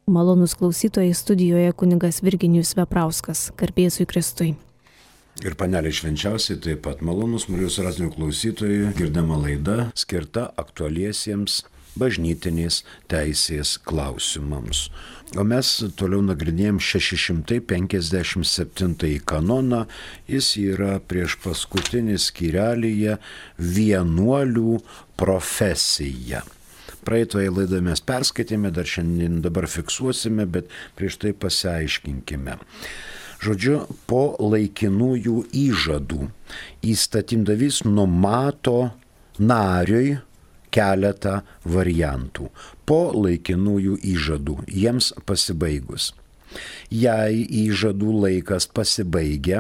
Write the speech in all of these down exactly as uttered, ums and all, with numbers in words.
Malonūs klausytojai, studijoje kunigas Virginijus Veprauskas, garbė Jėzui Kristui. Ir panelė švenčiausiai taip pat malonūs Marijos radijo klausytojai, girdama laida skirta aktualiesiems bažnytinės teisės klausimams. O mes toliau nagrinėjom šeši šimtai penkiasdešimt septintąjį kanoną, jis yra prieš paskutinį skyrelyje vienuolių profesija. Praeitoje laidoje mes perskaitėme, dar šiandien dabar fiksuosime, bet prieš tai pasiaiškinkime. Žodžiu, po laikinųjų įžadų įstatymdavys numato nariui keletą variantų. Po laikinųjų įžadų jiems pasibaigus. Jei įžadų laikas pasibaigia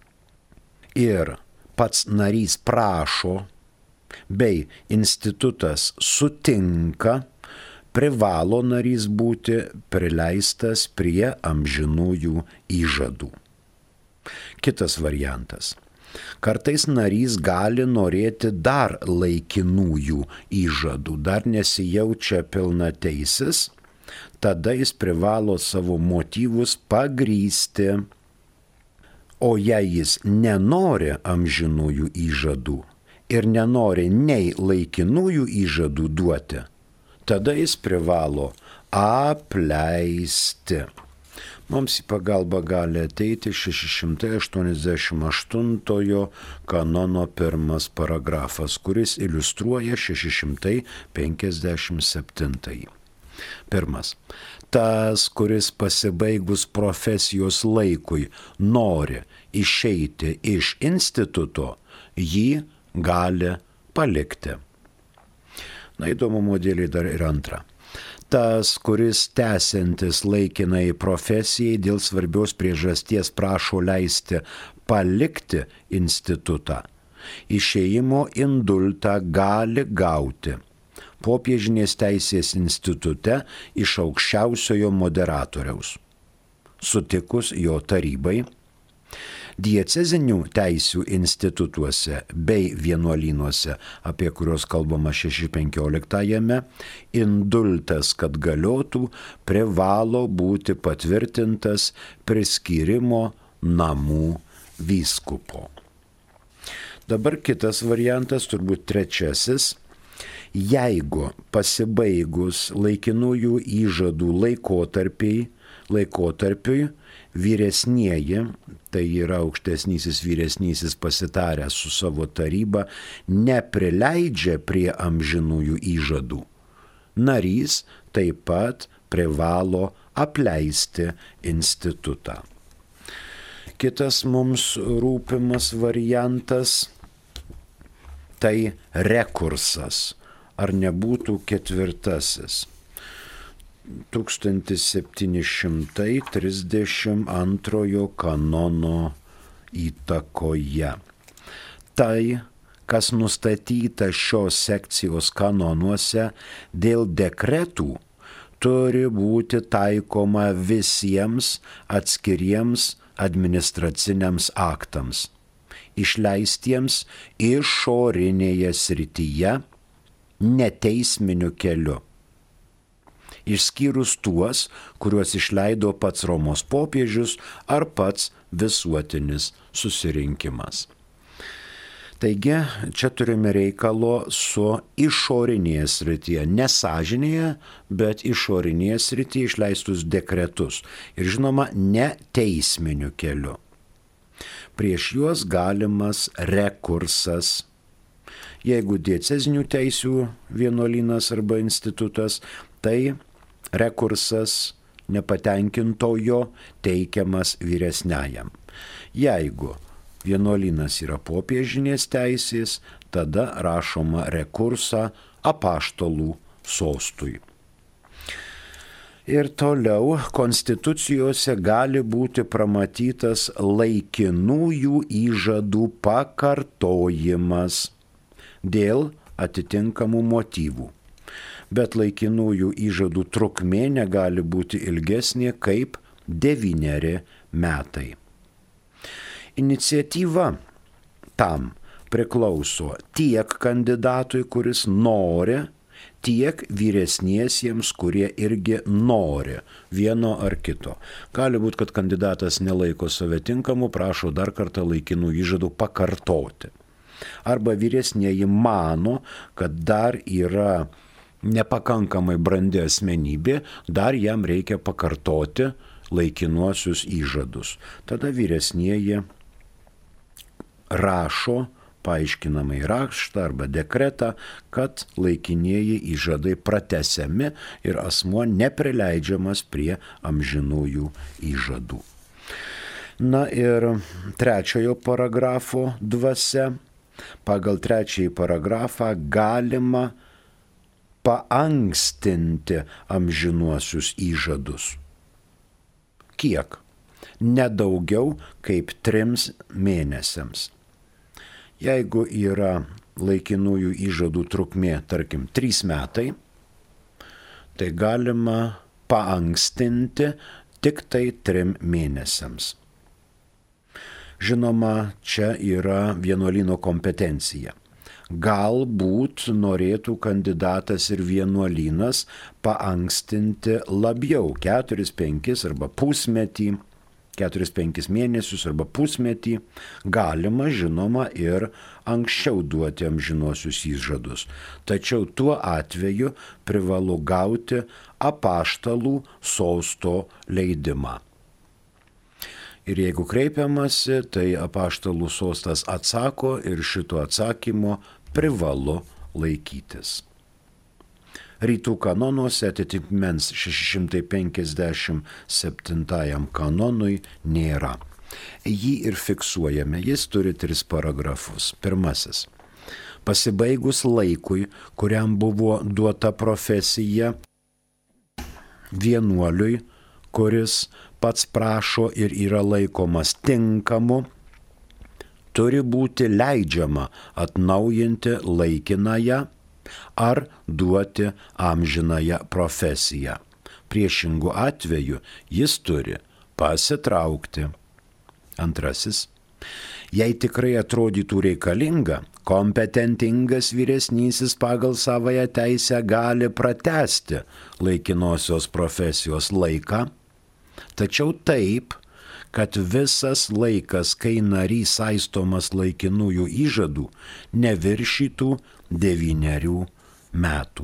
ir pats narys prašo, bei institutas sutinka, privalo narys būti prileistas prie amžinųjų įžadų. Kitas variantas. Kartais narys gali norėti dar laikinųjų įžadų, dar nesijaučia pilnateisis, tada jis privalo savo motyvus pagrįsti. O jei jis nenori amžinųjų įžadų ir nenori nei laikinųjų įžadų duoti, tada jis privalo apleisti. Mums į pagalbą gali ateiti šeši šimtai aštuoniasdešimt aštuntojo kanono pirmas paragrafas, kuris iliustruoja šeši šimtai penkiasdešimt septintąjį. Pirmas. Tas, kuris pasibaigus profesijos laikui nori išeiti iš instituto, jį gali palikti. Na, įdomumo dėlei dar ir antra. Tas, kuris tęsiantis laikinai profesijai dėl svarbios priežasties prašo leisti palikti institutą, išėjimo indultą gali gauti Popiežinės teisės institute iš aukščiausiojo moderatoriaus, sutikus jo tarybai. Diecezinių teisių institutuose bei vienuolynuose, apie kuriuos kalbama šeši penkioliktajame, indultas, kad galiotų, privalo būti patvirtintas priskyrimo namų vyskupo. Dabar kitas variantas, turbūt trečiasis. Jeigu pasibaigus laikinųjų įžadų laikotarpiai, laikotarpiui, vyresnieji, tai yra aukštesnysis vyresnysis pasitaręs su savo taryba, neprileidžia prie amžinųjų įžadų, narys taip pat privalo apleisti institutą. Kitas mums rūpimas variantas – tai rekursas, ar nebūtų ketvirtasis. tūkstantis septyni šimtai trisdešimt antrojo kanono įtakoje. Tai, kas nustatyta šios sekcijos kanonuose dėl dekretų, turi būti taikoma visiems atskiriems administraciniams aktams, išleistiems išorinėje srityje neteisminiu keliu, išskyrus tuos, kuriuos išleido pats Romos popiežius ar pats visuotinis susirinkimas. Taigi, čia turime reikalo su išorinėje srityje, ne sąžinėje, bet išorinėje srityje išleistus dekretus ir, žinoma, ne teisminiu keliu. Prieš juos galimas rekursas. Jeigu diecezinių teisių vienuolynas arba institutas, tai rekursas nepatenkintojo teikiamas vyresniajam. Jeigu vienuolynas yra popiežinės teisės, tada rašoma rekursą apaštalų sostui. Ir toliau konstitucijose gali būti pramatytas laikinųjų įžadų pakartojimas dėl atitinkamų motyvų. Bet laikinųjų įžadų trukmė negali būti ilgesnė kaip devyneri metai. Iniciatyva tam priklauso tiek kandidatui, kuris nori, tiek vyresniesiems, kurie irgi nori vieno ar kito. Gali būti, kad kandidatas nelaiko save tinkamu, prašo dar kartą laikinų įžadų pakartoti. Arba vyresnieji mano, kad dar yra nepakankamai brandi asmenybė, dar jam reikia pakartoti laikinuosius įžadus. Tada vyresnieji rašo paaiškinamai raštą arba dekretą, kad laikinieji įžadai pratęsiami ir asmuo neprileidžiamas prie amžinųjų įžadų. Na ir trečiojo paragrafo dvasia. Pagal trečiąjį paragrafą galima paankstinti amžinuosius įžadus. Kiek? Nedaugiau kaip trims mėnesiams. Jeigu yra laikinųjų įžadų trukmė, tarkim, trys metai, tai galima paankstinti tik tai trim mėnesiams. Žinoma, čia yra vienuolyno kompetencija. Galbūt norėtų kandidatas ir vienuolynas paankstinti labiau, keturis, penkis arba pusmetį, keturis, penkis mėnesius arba pusmetį, galima, žinoma, ir anksčiau duoti amžinuosius įžadus. Tačiau tuo atveju privalu gauti apaštalų sosto leidimą. Ir jeigu kreipiamasi, tai apaštalų sostas atsako ir šito atsakymo privalu laikytis. Rytų kanonuose atitikmens šeši šimtai penkiasdešimt septintajam kanonui nėra. Jį ir fiksuojame, jis turi tris paragrafus. Pirmasis. Pasibaigus laikui, kuriam buvo duota profesija vienuoliui, kuris pats prašo ir yra laikomas tinkamu, turi būti leidžiama atnaujinti laikinąją ar duoti amžinąją profesiją. Priešingų atveju jis turi pasitraukti. Antrasis. Jei tikrai atrodytų reikalinga, kompetentingas vyresnysis pagal savąją teisę gali pratęsti laikinosios profesijos laiką, tačiau taip, kad visas laikas, kai narys saistomas laikinųjų įžadų, neviršytų devynerių metų.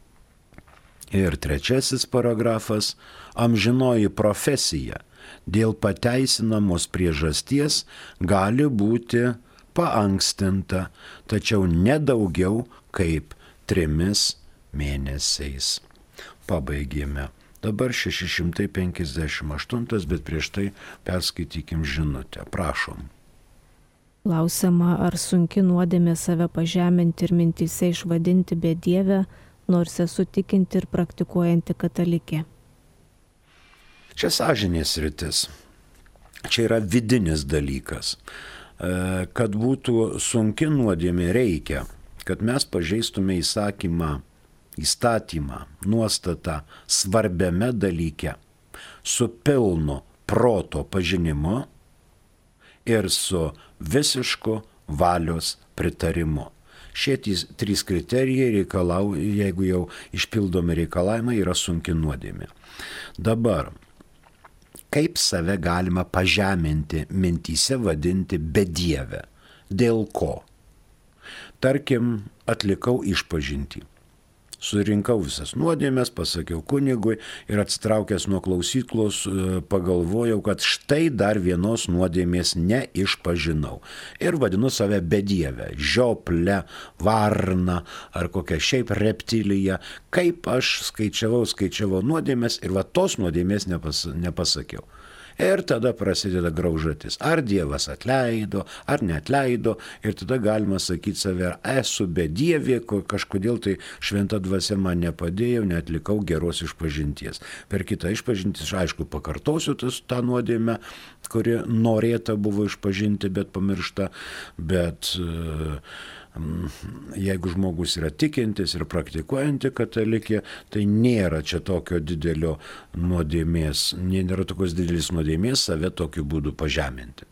Ir trečiasis paragrafas. Amžinoji profesija dėl pateisinamos priežasties gali būti paankstinta, tačiau nedaugiau kaip trimis mėnesiais. Pabaigėme. Dabar šeši šimtai penkiasdešimt aštuntas, bet prieš tai perskaitykim žinutę. Prašom. Klausiama, ar sunki nuodėmė save pažeminti ir mintyse išvadinti bedievę, nors esu tikinti ir praktikuojanti katalikė. Čia sąžinės rytis. Čia yra vidinis dalykas. Kad būtų sunki nuodėmė reikia, kad mes pažeistume įsakymą, įstatymą, nuostatą svarbiame dalyke su pilnu proto pažinimu ir su visišku valios pritarimu. Šie trys kriterijai reikalauja, jeigu jau išpildomi reikalavimai, yra sunki nuodėmė. Dabar, kaip save galima pažeminti, mintyse vadinti bedievę? Dėl ko? Tarkim, atlikau išpažintį. Surinkau visas nuodėmes, pasakiau kunigui ir atsitraukęs nuo klausyklos pagalvojau, kad štai dar vienos nuodėmės neišpažinau. Ir vadinu save bedievę, žioplę, varną ar kokią šiaip reptiliją. Kaip aš skaičiavau, skaičiavau nuodėmes ir va tos nuodėmės nepas, nepasakiau. Ir tada prasideda graužatis. Ar Dievas atleido, ar neatleido. Ir tada galima sakyti save, esu bedievė, kažkodėl tai šventa dvasia man nepadėjo, neatlikau geros išpažinties. Per kitą išpažintis, aišku, pakartosiu tas, tą nuodėmę, kuri norėta buvo išpažinti, bet pamiršta. Bet jeigu žmogus yra tikintis ir praktikuojanti katalikė, tai nėra čia tokio didelio nuodėmės, nėra tokios didelis nuodėmės save tokiu būdu pažeminti.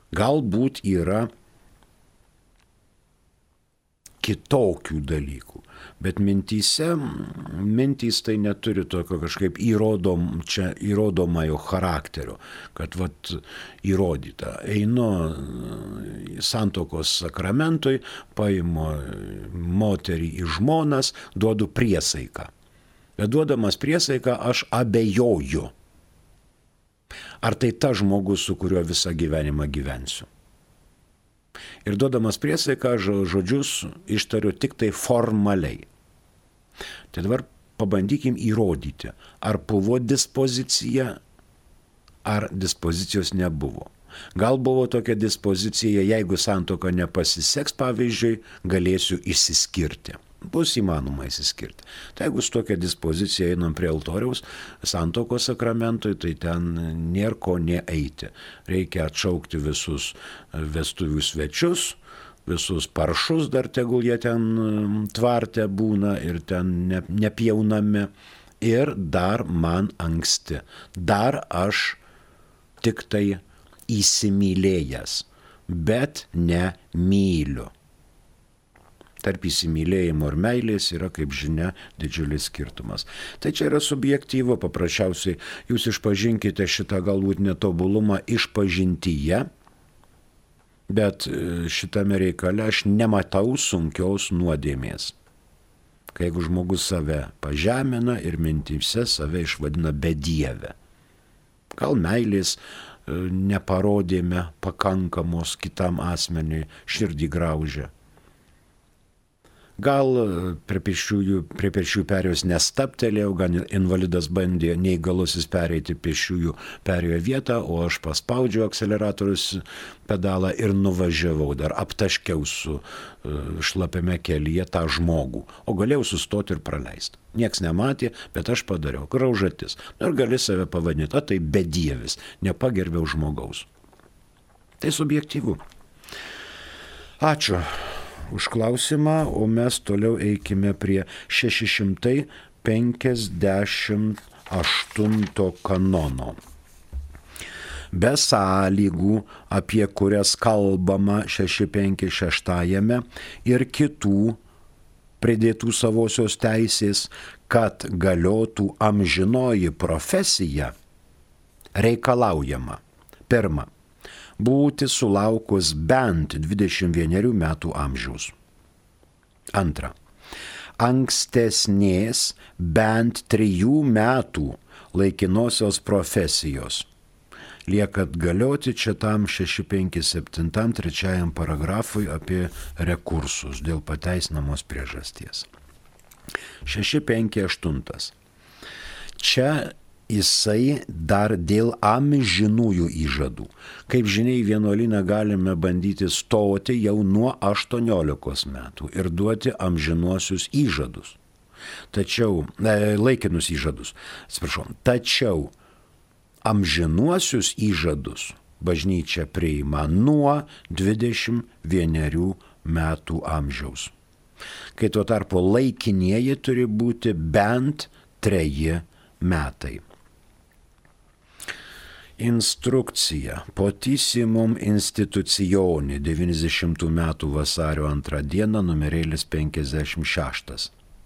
Galbūt yra kitokių dalykų. Bet mintyse, mintys tai neturi tokio kažkaip įrodom, čia įrodomojo charakterio, kad vat įrodyta. Einu santuokos sakramentui, paimu moterį į žmonas, duodu priesaiką. Bet duodamas priesaiką aš abejoju. Ar tai ta žmogus, su kuriuo visą gyvenimą gyvensiu? Ir duodamas priesaiką žodžius ištariu tik tai formaliai. Tai dabar pabandykim įrodyti, ar buvo dispozicija, ar dispozicijos nebuvo. Gal buvo tokia dispozicija, jeigu santuoka nepasiseks, pavyzdžiui, galėsiu išsiskirti. Bus įmanoma išsiskirti. Tai jeigu su tokia dispozicija einam prie altoriaus santuokos sakramentui, tai ten nėra ko neeiti. Reikia atšaukti visus vestuvių svečius, visus paršus, dar tegul jie ten tvarte būna ir ten ne, nepjaunami. Ir dar man anksti. Dar aš tik tai įsimylėjęs, bet ne myliu. Tarp įsimylėjimo ir meilės yra, kaip žinia, didžiulis skirtumas. Tai čia yra subjektyvu, paprasčiausiai jūs išpažinkite šitą galbūt netobulumą išpažintyje, bet šitame reikale aš nematau sunkios nuodėmės. Kai jeigu žmogus save pažemina ir mintyse save išvadina bedieve. Gal meilės neparodėme pakankamos kitam asmeniui, širdį graužia. Gal prie pešiųjų, prie pešiųjų perėjos nestaptelėjau, gal invalidas bandė neįgalusis pereiti pešiųjų perėjo vietą, o aš paspaudžiau akceleratorius pedalą ir nuvažiavau, dar aptaškiau su šlapiame kelyje tą žmogų, o galėjau sustoti ir praleisti. Nieks nematė, bet aš padariau, graužatis. Ir gali save pavadinti, o tai bedievis, nepagerbiau žmogaus. Tai subjektyvu. Ačiū už klausimą, o mes toliau eikime prie šeši šimtai penkiasdešimt aštunto kanono. Be sąlygų, apie kurias kalbama šeši penki šeštajame ir kitų pridėtų savosios teisės, kad galiotų amžinoji profesija, reikalaujama. Pirma, būti sulaukus bent dvidešimt vienerių metų amžiaus. Antra, ankstesnės bent trijų metų laikinosios profesijos. Liekat galioti čia tam šeši penki septyni trečiajam paragrafui apie rekursus dėl pateisinamos priežasties. šeši penki aštuoni. Čia jisai dar dėl amžinųjų įžadų. Kaip žinia, į vienuolyną galime bandyti stoti jau nuo aštuoniolikos metų ir duoti amžinuosius įžadus. Tačiau, e, laikinus įžadus, atsiprašau, tačiau amžinuosius įžadus bažnyčia priima nuo dvidešimt vienerių metų amžiaus. Kai tuo tarpu laikinieji turi būti bent treji metai. Instrukcija Potissimum Institutione devyniasdešimtų metų vasario antrą dieną numerėlis penkiasdešimt šeštas.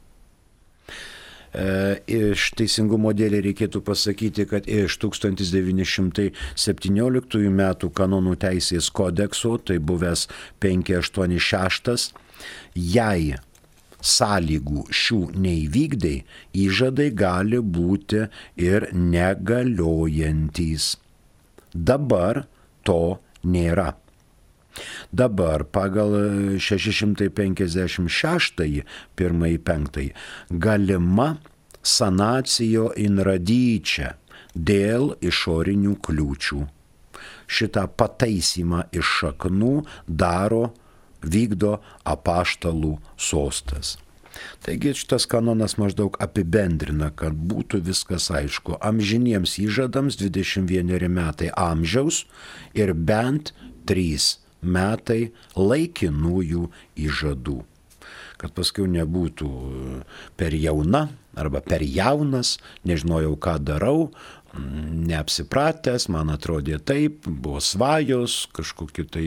E, iš teisingumo dėlį reikėtų pasakyti, kad iš tūkstantis devyni šimtai septynioliktųjų metų kanonų teisės kodekso, tai buvęs penki aštuoni šeštas, jei sąlygų šių neįvykdai, įžadai gali būti ir negaliojantys. Dabar to nėra. Dabar pagal šeši šimtai penkiasdešimt šeštąjį, pirmąjį penktąjį, galima sanacijo in radice dėl išorinių kliūčių. Šitą pataisymą iš šaknų daro, vykdo apaštalų sostas. Taigi šitas kanonas maždaug apibendrina, kad būtų viskas aišku. Amžiniems įžadams dvidešimt vieneri metai amžiaus ir bent trys metai laikinųjų įžadų. kad paskui nebūtų per jauna arba per jaunas, nežinojau, ką darau, neapsipratęs, man atrodė taip, buvo svajos, kažkokie tai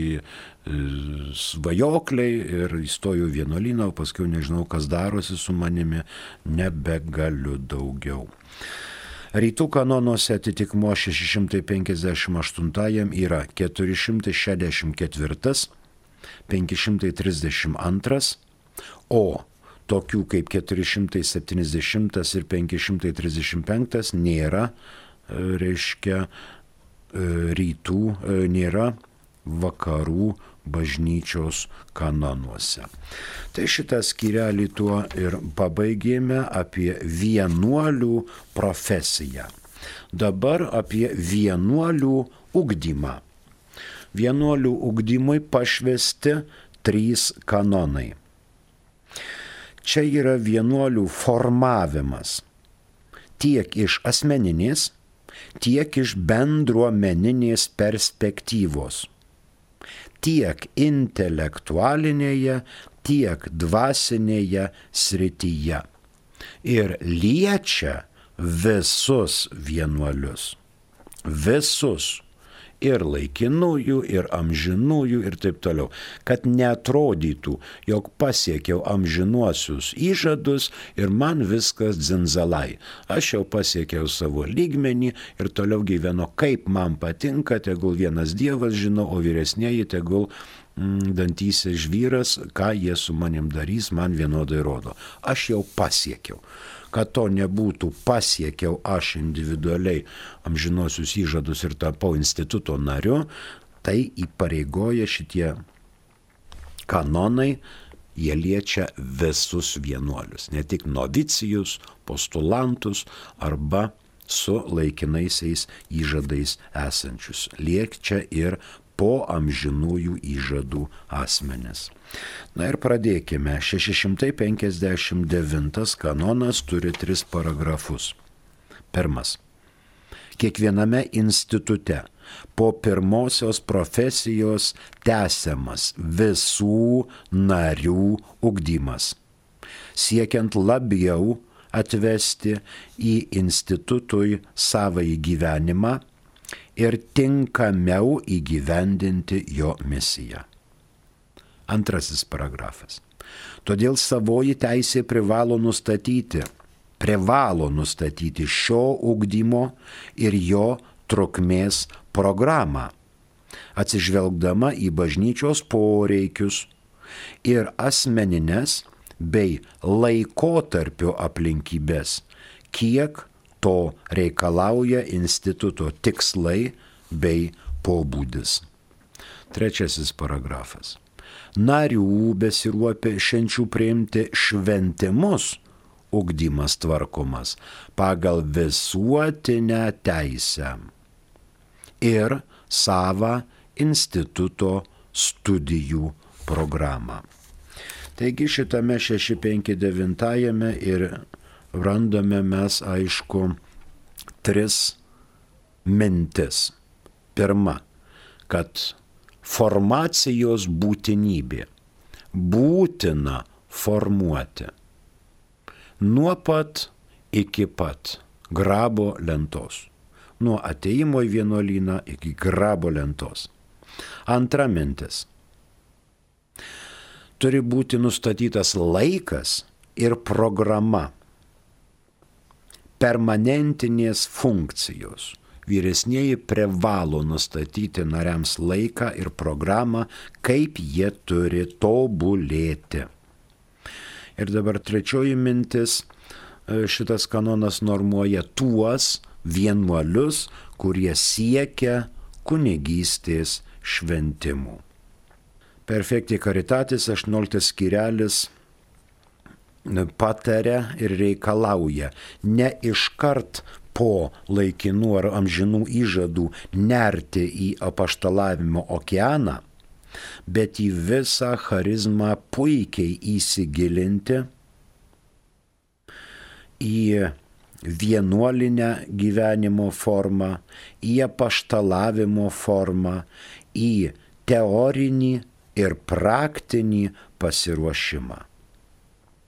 svajokliai ir įstojau vienuolyną, o paskui nežinau, kas darosi su manimi, nebegaliu daugiau. Rytų kanonuose atitikmuo šeši šimtai penkiasdešimt aštuntajam yra keturi šimtai šešiasdešimt ketvirtas, penki šimtai trisdešimt antras, o tokių kaip keturi šimtai septyniasdešimtas ir penki šimtai trisdešimt penktas nėra, reiškia, rytų, nėra vakarų bažnyčios kanonuose. Tai šitą skyrelį tuo ir pabaigėme apie vienuolių profesiją. Dabar apie vienuolių ugdymą. Vienuolių ugdymui pašvesti trys kanonai. Čia yra vienuolių formavimas tiek iš asmeninės, tiek iš bendruomeninės perspektyvos. Tiek intelektualinėje, tiek dvasinėje srityje. Ir liečia visus vienuolius. Visus. Ir laikinųjų, ir amžinųjų, ir taip toliau. Kad neatrodytų, jog pasiekiau amžinuosius įžadus ir man viskas dzinzalai. Aš jau pasiekiau savo lygmenį ir toliau gyvenu, kaip man patinka, tegul vienas Dievas žino, o vyresnieji tegul mm, dantyse žvyras, ką jie su manim darys, man vienodai rodo. Aš jau pasiekiau. Kad to nebūtų, pasiekiau aš individualiai amžinosius įžadus ir tapau instituto nariu, tai įpareigoja šitie kanonai, jie liečia visus vienuolius, ne tik novicijus, postulantus arba su laikinaisiais įžadais esančius. Liečia ir po amžinųjų įžadų asmenis. Na ir pradėkime. šeši šimtai penkiasdešimt devintas kanonas turi tris paragrafus. Pirmas. Kiekviename institute po pirmosios profesijos tęsiamas visų narių ugdymas, siekiant labiau atvesti į institutui savąjį gyvenimą ir tinkamiau įgyvendinti jo misiją. Antrasis paragrafas. Todėl savoji teisė privalo nustatyti, privalo nustatyti šio ugdymo ir jo trukmės programą, atsižvelgdama į bažnyčios poreikius ir asmenines bei laikotarpio aplinkybės, kiek to reikalauja instituto tikslai bei pobūdis. Trečiasis paragrafas. Narių besiruošiančių priimti šventimus ugdymas tvarkomas pagal visuotinę teisę ir savą instituto studijų programą. Taigi šitame šeši penki devintajame ir randame mes, aišku, tris mintis. Pirma, kad formacijos būtinybė būtina formuoti nuo pat iki pat grabo lentos. Nuo ateimo į vienuolyną iki grabo lentos. Antra mintis. Turi būti nustatytas laikas ir programa. Permanentinės funkcijos. Vyresnieji privalo nustatyti nariams laiką ir programą, kaip jie turi tobulėti. Ir dabar trečioji mintis, šitas kanonas normuoja tuos vienuolius, kurie siekia kunigystės šventimų. Perfecti Caritatis aštuonioliktas skyrelis pataria ir reikalauja ne iškart po laikinų ar amžinų įžadų nerti į apaštalavimo okeaną, bet į visą charizmą puikiai įsigilinti, į vienuolinę gyvenimo formą, į apaštalavimo formą, į teorinį ir praktinį pasiruošimą.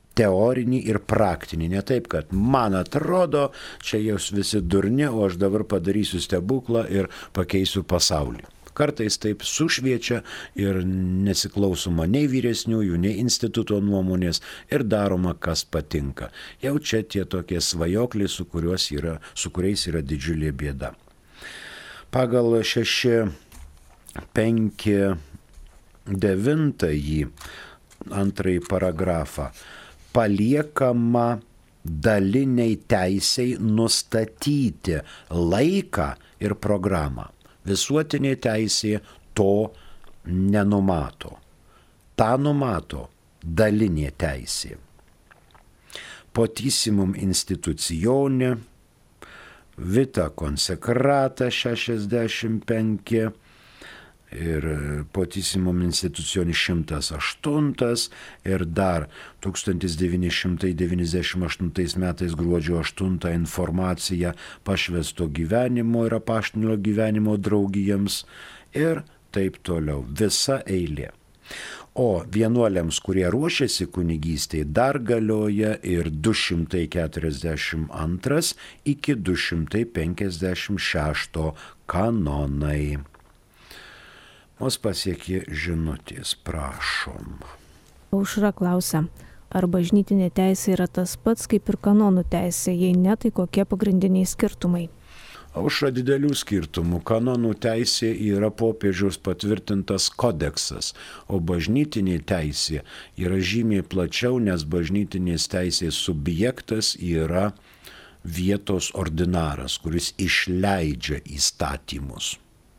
teorinį ir praktinį. Ne taip, kad man atrodo, čia jūs visi durni, o aš dabar padarysiu stebuklą ir pakeisiu pasaulį. Kartais taip sušviečia ir nesiklausoma nei vyresniųjų, nei instituto nuomonės ir daroma, kas patinka. Jau čia tie tokie svajokliai, su, yra, su kuriais yra didžiulė bėda. Pagal šeši penki devintąjį antrąjį paragrafą paliekama daliniai teisei nustatyti laiką ir programą. Visuotinė teisė to nenumato. Ta numato dalinė teisė. Potissimum institucione, vita consecrata šešiasdešimt penki ir potissimum institucione šimtas aštuntas ir dar tūkstantis devyni šimtai devyniasdešimt aštuntais metais gruodžio aštuntą informacija pašvęsto gyvenimo ir apaštinio gyvenimo draugijams ir taip toliau. Visa eilė. O vienuoliams, kurie ruošiasi kunigystėje, dar galioja ir du šimtai keturiasdešimt antras iki du šimtai penkiasdešimt šešto kanonai. Mus pasiekė žinutės, prašom. Aušra klausia, ar bažnytinė teisė yra tas pats kaip ir kanonų teisė, jei ne, tai kokie pagrindiniai skirtumai? Aušra, didelių skirtumų. Kanonų teisė yra popiežiaus patvirtintas kodeksas, o bažnytinė teisė yra žymiai plačiau, nes bažnytinės teisės subjektas yra vietos ordinaras, kuris išleidžia įstatymus.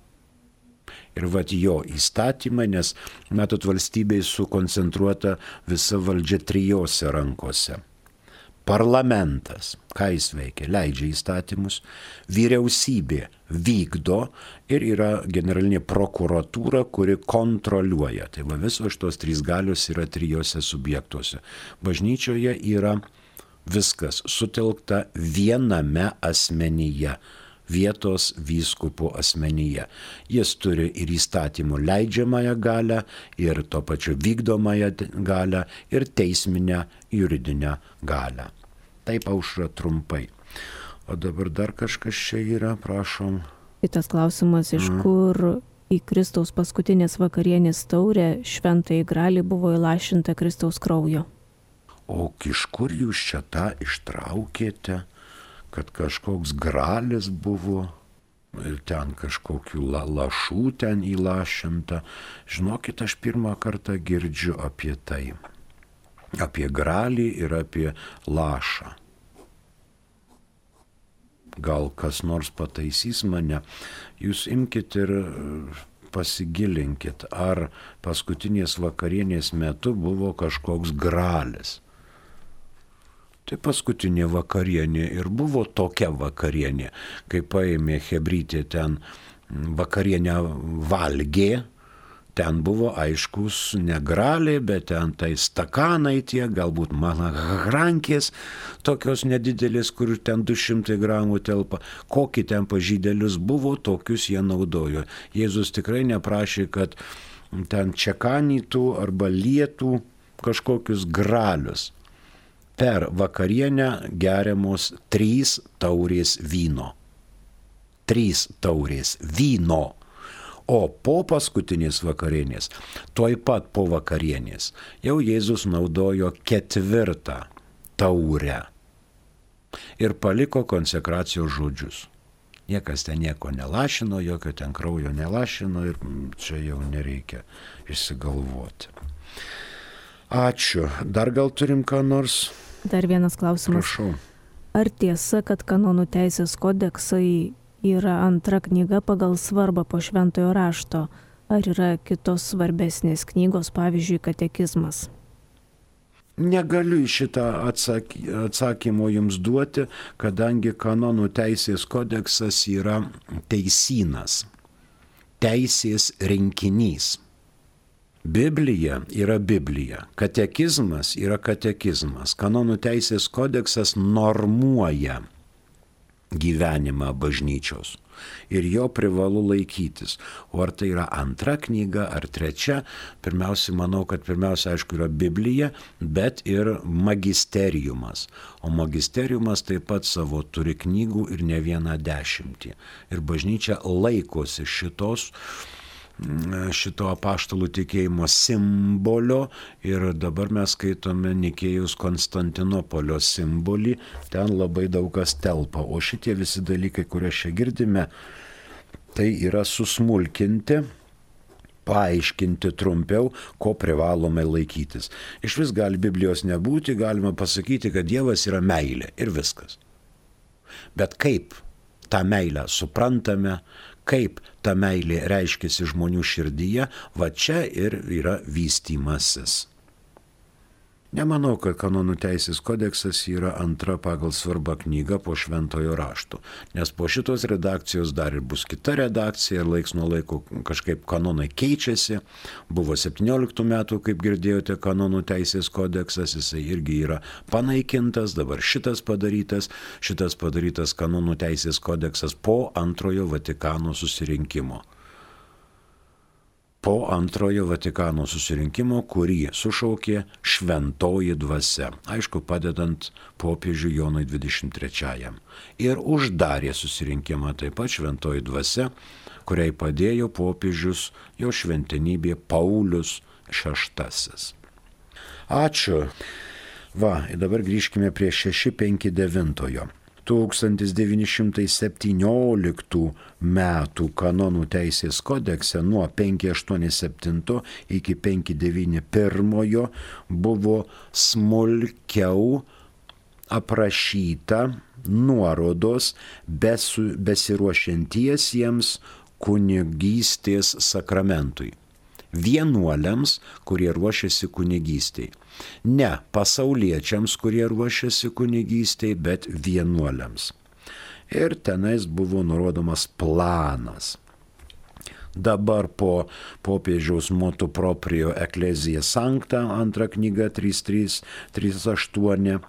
Ir vat jo įstatymai, nes, matot, valstybėje sukoncentruota visa valdžia trijose rankose. Parlamentas, ką jis veikia, leidžia įstatymus, vyriausybė vykdo ir yra generalinė prokuratūra, kuri kontroliuoja. Tai va visos šitos trys galios yra trijose subjektuose. Bažnyčioje yra viskas sutelkta viename asmenyje. Vietos vyskupo asmenyje. Jis turi ir įstatymų leidžiamąją galę, ir to pačiu vykdomąją galę, ir teisminę juridinę galę. Taip, Aušra, trumpai. O dabar dar kažkas čia yra, prašom. Kitas klausimas, iš kur į Kristaus paskutinės vakarienės taurę šventąjį gralį buvo įlašinta Kristaus kraujo? O iš kur jūs čia tą ištraukėte? Kad kažkoks gralis buvo ir ten kažkokių la, lašų ten įlašinta. Žinokit, aš pirmą kartą girdžiu apie tai. Apie gralį ir apie lašą. Gal kas nors pataisys mane. Jūs imkite ir pasigilinkit, ar paskutinės vakarienės metu buvo kažkoks gralis. Tai paskutinė vakarienė ir buvo tokia vakarienė, kai paėmė chebrytė ten vakarienę valgė, ten buvo aiškus ne graliai, bet ten tai stakanai tie, galbūt malagrankės, tokios nedidelės, kur ten du šimtai gramų telpa. Kokį ten pažydelius buvo, tokius jie naudojo. Jėzus tikrai neprašė, kad ten čekanytų arba lietų kažkokius gralius. Per vakarienę geriamos trys taurės vyno. Trys taurės vyno. O po paskutinės vakarienės, tuoj pat po vakarienės, jau Jėzus naudojo ketvirtą taurę ir paliko konsekracijos žodžius. Niekas ten nieko nelašino, jokio ten kraujo nelašino ir čia jau nereikia išsigalvoti. Ačiū. Dar gal turim ką nors? Dar vienas klausimas. Prašau. Ar tiesa, kad kanonų teisės kodeksai yra antra knyga pagal svarbą po šventojo rašto? Ar yra kitos svarbesnės knygos, pavyzdžiui, katekizmas? Negaliu šitą atsaky, atsakymo jums duoti, kadangi kanonų teisės kodeksas yra teisynas, teisės rinkinys. Biblija yra Biblija, katekizmas yra katekizmas, kanonų teisės kodeksas normuoja gyvenimą bažnyčios. Ir jo privalu laikytis. O ar tai yra antra knyga ar trečia, pirmiausia, manau, kad pirmiausia, aišku, yra Biblija, bet ir magisteriumas. O magisteriumas taip pat savo turi knygų ir ne vieną dešimtį. Ir bažnyčia laikosi šitos šito apaštalų tikėjimo simbolio ir dabar mes skaitome Nikėjus Konstantinopolio simbolį, ten labai daug kas telpa, o šitie visi dalykai, kuriuos čia girdime, tai yra susmulkinti, paaiškinti trumpiau, ko privalome laikytis. Iš vis gali Biblijos nebūti, galima pasakyti, kad Dievas yra meilė ir viskas. Bet kaip tą meilę suprantame, kaip ta meilė reiškiasi žmonių širdyje, va čia ir yra vystymasis. Nemanau, kad kanonų teisės kodeksas yra antra pagal svarbą knyga po šventojo rašto, nes po šitos redakcijos dar ir bus kita redakcija ir laiks nuo laiko kažkaip kanonai keičiasi. Buvo septynioliktų metų, kaip girdėjote, kanonų teisės kodeksas, jisai irgi yra panaikintas, dabar šitas padarytas, šitas padarytas kanonų teisės kodeksas po antrojo Vatikano susirinkimo. Po antrojo Vatikano susirinkimo, kurį sušaukė šventoji dvasia, aišku, padedant popiežiui Jonui dvidešimt trečiajam. Ir uždarė susirinkimą taip pat šventoji dvasia, kuriai padėjo popiežius jo šventenybė Paulius šeštasis. Ačiū. Va, ir dabar grįžkime prie šeši penki devyni. tūkstantis devyni šimtai septynioliktų metų kanonų teisės kodekse nuo penki aštuoni septyni iki penki devyni pirmi buvo smulkiau aprašyta nuorodos besu, besiruošiantiesiems kunigystės sakramentui. Vienuoliams, kurie ruošiasi kunigystei. Ne pasauliečiams, kurie ruošiasi kunigystei, bet vienuoliams. Ir tenais buvo nurodomas planas. Dabar po popiežiaus motu proprio Ecclesia Sancta, antra knyga trys trys trys aštuoni,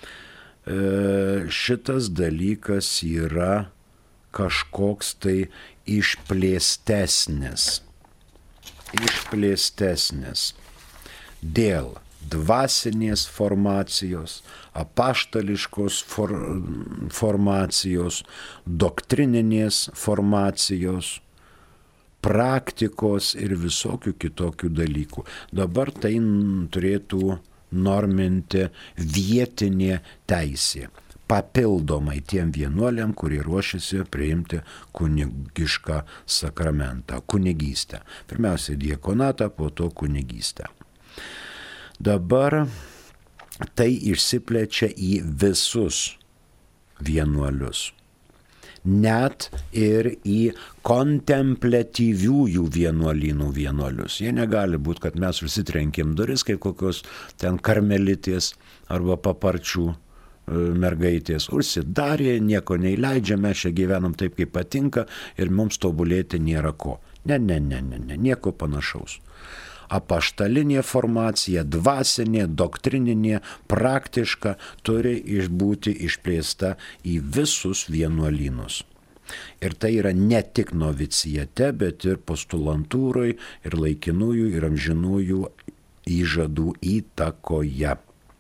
šitas dalykas yra kažkoks tai išplėstesnis. Išplėstesnis dėl dvasinės formacijos, apaštališkos for, formacijos, doktrininės formacijos, praktikos ir visokių kitokių dalykų. Dabar tai turėtų norminti vietinė teisė. Papildomai tiem vienuoliam, kurie ruošiasi priimti kunigišką sakramentą, kunigystę. Pirmiausia, diakonatą, po to kunigystę. Dabar tai išsiplečia į visus vienuolius. Net ir į kontempliatyviųjų vienuolynų vienuolius. Jie negali būti, kad mes visi trenkim duris, kaip kokios ten karmelitės arba paparčių mergaitės. Užsidarė, nieko neįleidžia, mes čia gyvenam taip, kaip patinka ir mums tobulėti nėra ko. Ne, ne, ne, ne, ne, nieko panašaus. Apaštalinė formacija, dvasinė, doktrininė, praktiška turi būti išplėsta į visus vienuolynus. Ir tai yra ne tik novicijate, bet ir postulantūroj, ir laikinųjų, ir amžinųjų įžadų įtakoje.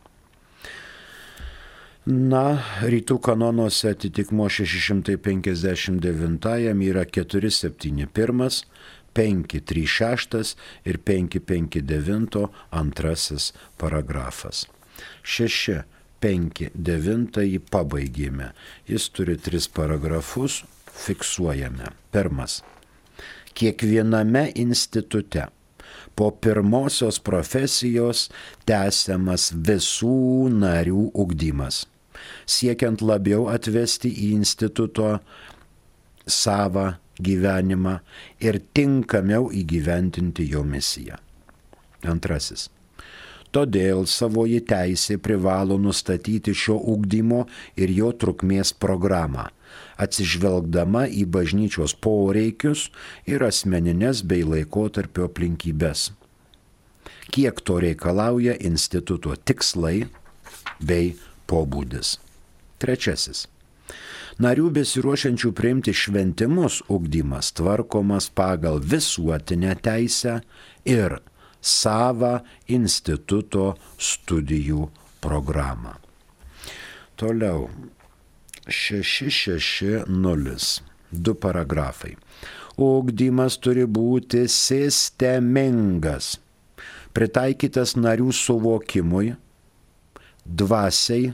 Na, rytų kanonuose atitikmo šeši šimtai penkiasdešimt devintajam yra keturi septyni pirmi, penki trys šeši ir penki penki devyni antrasis paragrafas. šeši penki devyni pabaigėme. Jis turi tris paragrafus, fiksuojame. Pirmas. Kiekviename institute po pirmosios profesijos tęsiamas visų narių ugdymas, siekiant labiau atvesti į instituto savą gyvenimą ir tinkamiau įgyvendinti jo misiją. Antrasis. Todėl savoji teisė privalo nustatyti šio ugdymo ir jo trukmės programą, atsižvelgdama į bažnyčios poreikius ir asmeninės bei laikotarpio aplinkybes. Kiek to reikalauja instituto tikslai bei pobūdis. Trečiasis. Narių besiruošiančių priimti šventimus ugdymas tvarkomas pagal visuotinę teisę ir savą instituto studijų programą. Toliau. šeši šeši nulis. Du paragrafai. Ugdymas turi būti sistemingas, pritaikytas narių suvokimui, dvasiai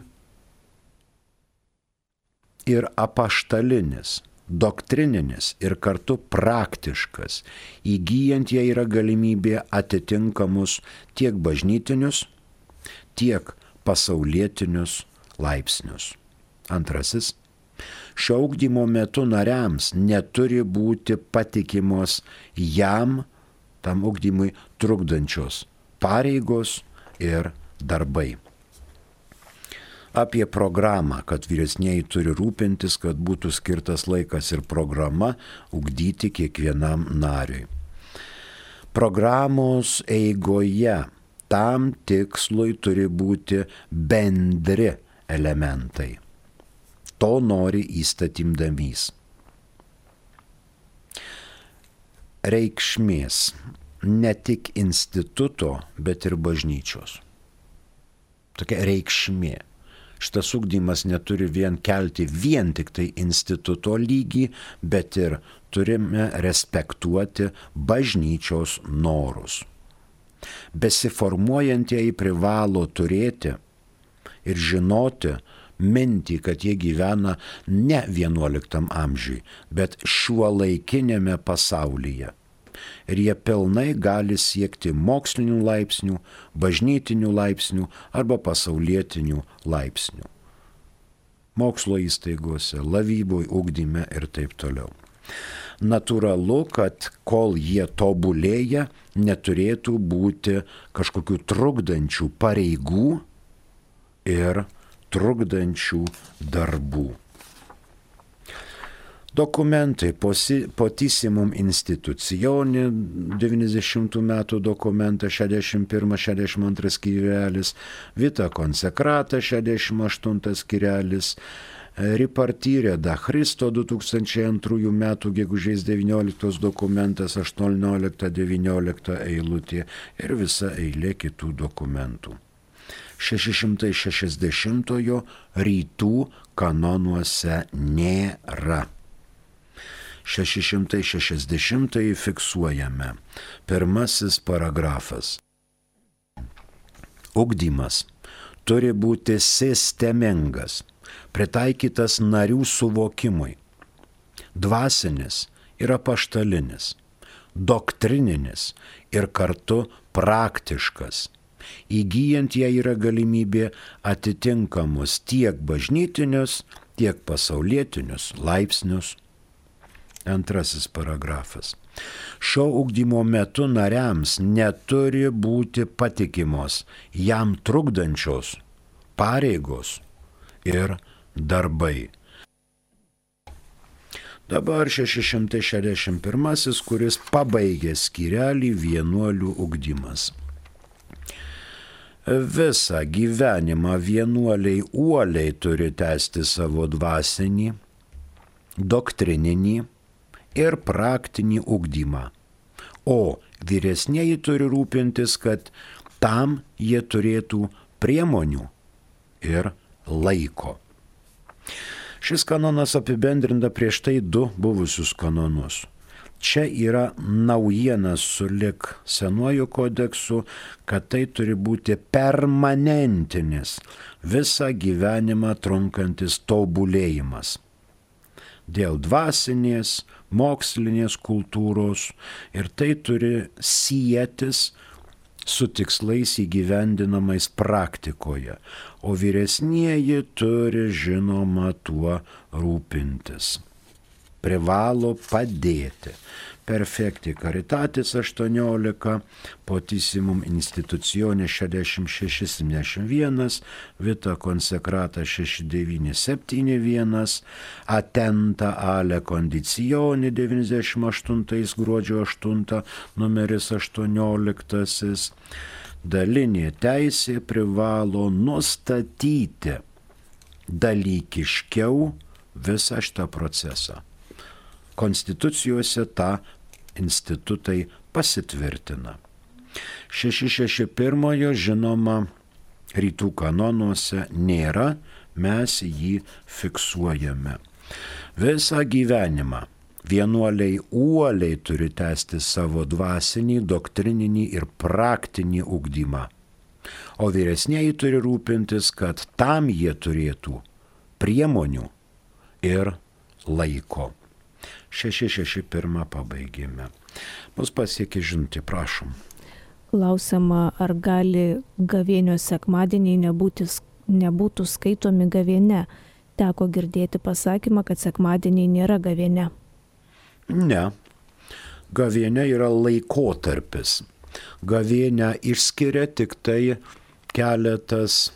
ir apaštalinis, doktrininis ir kartu praktiškas, įgyjant jie yra galimybė atitinkamus tiek bažnytinius, tiek pasaulietinius laipsnius. Antrasis. Šio ugdymo metu nariams neturi būti patikimos jam, tam ugdymui trukdančios pareigos ir darbai. Apie programą, kad vyresnieji turi rūpintis, kad būtų skirtas laikas ir programa ugdyti kiekvienam nariui. Programos eigoje tam tikslui turi būti bendri elementai. To nori įstatymdavys. Reikšmės ne tik instituto, bet ir bažnyčios. Tokia reikšmė. Šitas ugdymas neturi vien kelti vien tik tai instituto lygį, bet ir turime respektuoti bažnyčios norus. Besiformuojantieji privalo turėti ir žinoti mintį, kad jie gyvena ne vienuoliktam amžiui, bet šiuolaikinėme pasaulyje. Ir jie pilnai gali siekti mokslinių laipsnių, bažnytinių laipsnių arba pasaulietinių laipsnių. Mokslo įstaigose, lavyboje, ugdyme ir taip toliau. Natūralu, kad kol jie tobulėja, neturėtų būti kažkokių trukdančių pareigų ir trukdančių darbų. Dokumentai Potissimum Institutione devyniasdešimtų metų dokumentas šešiasdešimt pirmas šešiasdešimt antras skyrelis, Vita Consecrata šešiasdešimt aštuntas skyrelis, Ripartire da Christo du tūkstančiai antrųjų metų gegužės devynioliktos dokumentas aštuoniolikta devyniolikta eilutė ir visa eilė kitų dokumentų. šeši šimtai šešiasdešimtojo rytų kanonuose nėra. šeši šimtai šešiasdešimtąjį fiksuojame. Pirmasis paragrafas. Ugdymas turi būti sistemingas, pritaikytas narių suvokimui, dvasinis ir apaštalinis, doktrininis ir kartu praktiškas. Įgyjant ją yra galimybė atitinkamus tiek bažnytinius, tiek pasaulietinius laipsnius. Antrasis paragrafas. Šio ugdymo metu nariams neturi būti patikimos jam trukdančios pareigos ir darbai. Dabar šeši šimtai šešiasdešimt pirmasis, kuris pabaigė skyrelį vienuolių ugdymas. Visą gyvenimą vienuoliai uoliai turi tęsti savo dvasinį, doktrininį ir praktinį ugdymą, o vyresnieji turi rūpintis, kad tam jie turėtų priemonių ir laiko. Šis kanonas apibendrinta prieš tai du buvusius kanonus. Čia yra naujienas sulig Senuoju kodeksu, kad tai turi būti permanentinis, visą gyvenimą trunkantis tobulėjimas. Dėl dvasinės, mokslinės kultūros ir tai turi sietis su tikslais įgyvendinamais praktikoje, o vyresnieji turi žinoma tuo rūpintis. Privalo padėti. Perfecti Caritatis aštuoniolika, Potissimum Institutione šešiasdešimt šeši septyniasdešimt vienas, Vita Consecrata šeši devyni septyni vienas, Attenta alle Conditione devyniasdešimt aštuntais gruodžio aštunta, numeris aštuonioliktasis. Dalinė teisė privalo nustatyti dalykiškiau visą šitą procesą. Konstitucijose tą institutai pasitvirtina. šeši šeši pirmojo žinoma rytų kanonuose nėra, mes jį fiksuojame. Visą gyvenimą vienuoliai uoliai turi tęsti savo dvasinį, doktrininį ir praktinį ugdymą. O vyresnieji turi rūpintis, kad tam jie turėtų priemonių ir laiko. šeši šeši pirmą pabaigėme. Mus pasiekė žinutė, prašom. Klausiama, ar gali gavėnios sekmadieniai nebūti, nebūtų skaitomi gavėne. Teko girdėti pasakymą, kad sekmadieniai nėra gavėne. Ne. Gavėnė yra laikotarpis. Gavėnę išskiria tik tai keletas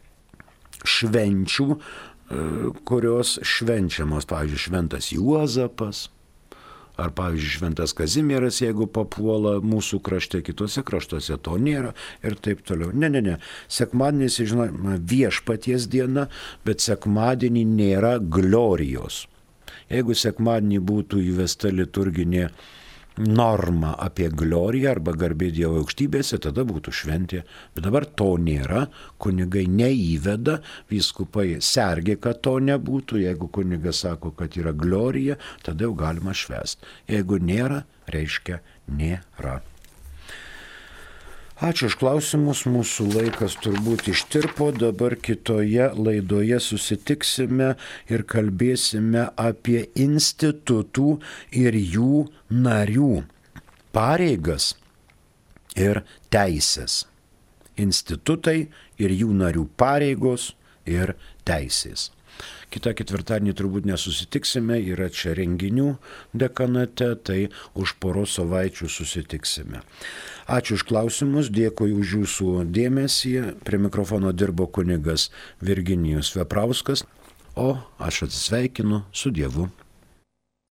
švenčių, kurios švenčiamos, pavyzdžiui, šventas Juozapas, ar, pavyzdžiui, šventas Kazimieras, jeigu papuola mūsų krašte, kitose kraštuose to nėra ir taip toliau. Ne, ne, ne. Sekmadienis, žinoma, viešpaties diena, bet sekmadienį nėra glorijos. Jeigu sekmadienį būtų įvesta liturginė norma apie gloriją arba garbė Dievo aukštybėse, tada būtų šventė. Bet dabar to nėra, kunigai neįveda, vyskupai sergė, kad to nebūtų. Jeigu kunigas sako, kad yra glorija, tada jau galima švęsti. Jeigu nėra, reiškia nėra. Ačiū už klausimus, mūsų laikas turbūt ištirpo, dabar kitoje laidoje susitiksime ir kalbėsime apie institutų ir jų narių pareigas ir teisės. Institutai ir jų narių pareigos ir teisės. Kitą ketvirtadienį turbūt nesusitiksime, yra čia renginių dekanate, tai už poros savaičių susitiksime. Ačiū už klausimus, dėkui už jūsų dėmesį. Prie mikrofono dirbo kunigas Virginijus Veprauskas, o aš atsisveikinu su Dievu.